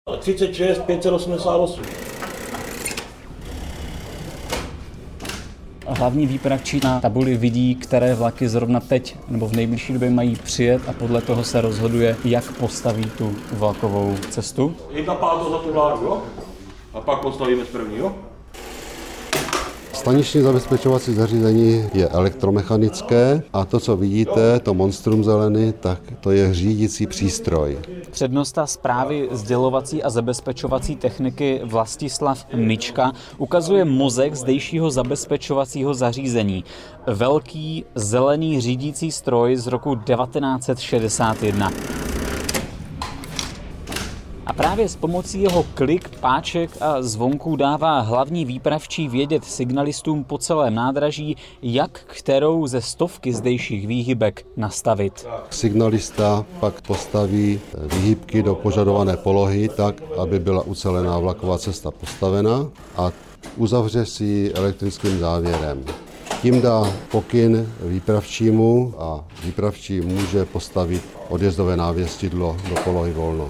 36 588. Hlavní výpravčí na tabuli vidí, které vlaky zrovna teď nebo v nejbližší době mají přijet a podle toho se rozhoduje, jak postaví tu vlakovou cestu. 1/5 za tu vládu, jo? A pak postavíme z prvního. Staniční zabezpečovací zařízení je elektromechanické a to, co vidíte, to monstrum zelený, tak to je řídící přístroj. Přednosta správy sdělovací a zabezpečovací techniky Vlastislav Mička ukazuje mozek zdejšího zabezpečovacího zařízení. Velký zelený řídící stroj z roku 1961. A právě s pomocí jeho klik, páček a zvonků dává hlavní výpravčí vědět signalistům po celém nádraží, jak kterou ze stovky zdejších výhybek nastavit. Signalista pak postaví výhybky do požadované polohy tak, aby byla ucelená vlaková cesta postavena a uzavře si elektrickým závěrem. Tím dá pokyn výpravčímu a výpravčí může postavit odjezdové návěstidlo do polohy volno.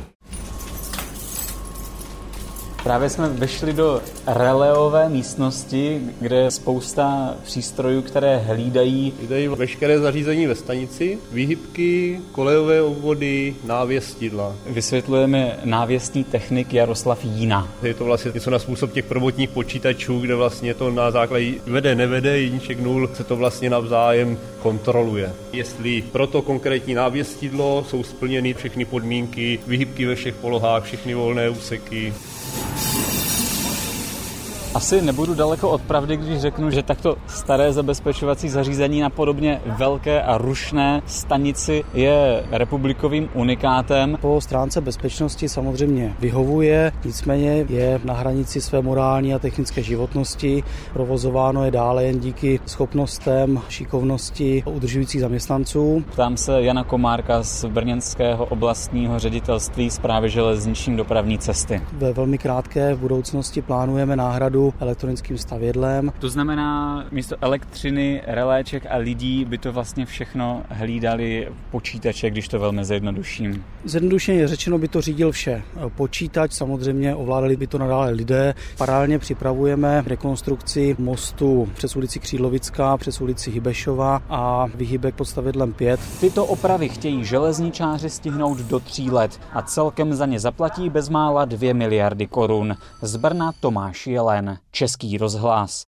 Právě jsme vešli do reléové místnosti, kde je spousta přístrojů, které hlídají veškeré zařízení ve stanici, výhybky, kolejové obvody, návěstidla. Vysvětlujeme návěstní technik Jaroslav Jína. Je to vlastně něco na způsob těch prvotních počítačů, kde vlastně to na základě vede, nevede, jedniček nul se to vlastně navzájem kontroluje. Jestli pro to konkrétní návěstidlo jsou splněny všechny podmínky, výhybky ve všech polohách, všechny volné úseky. Asi nebudu daleko od pravdy, když řeknu, že takto staré zabezpečovací zařízení na podobně velké a rušné stanici je republikovým unikátem. Po stránce bezpečnosti samozřejmě vyhovuje, nicméně je na hranici své morální a technické životnosti. Provozováno je dále jen díky schopnostem, šikovnosti udržujících zaměstnanců. Ptám se Jana Komárka z brněnského oblastního ředitelství Správy železniční dopravní cesty. Ve velmi krátké budoucnosti plánujeme náhradu elektronickým stavědlem. To znamená, místo elektřiny, reléček a lidí by to vlastně všechno hlídali počítače, když to velmi zjednoduším. Zjednodušeně řečeno by to řídil vše. Počítač, samozřejmě ovládali by to nadále lidé. Paralelně připravujeme rekonstrukci mostu přes ulici Křídlovická, přes ulici Hybešova a výhybek pod stavědlem 5. Tyto opravy chtějí železničáři stihnout do 3 let a celkem za ně zaplatí bezmála 2 miliardy korun. Z Brna Tomáš Jelen, Český rozhlas.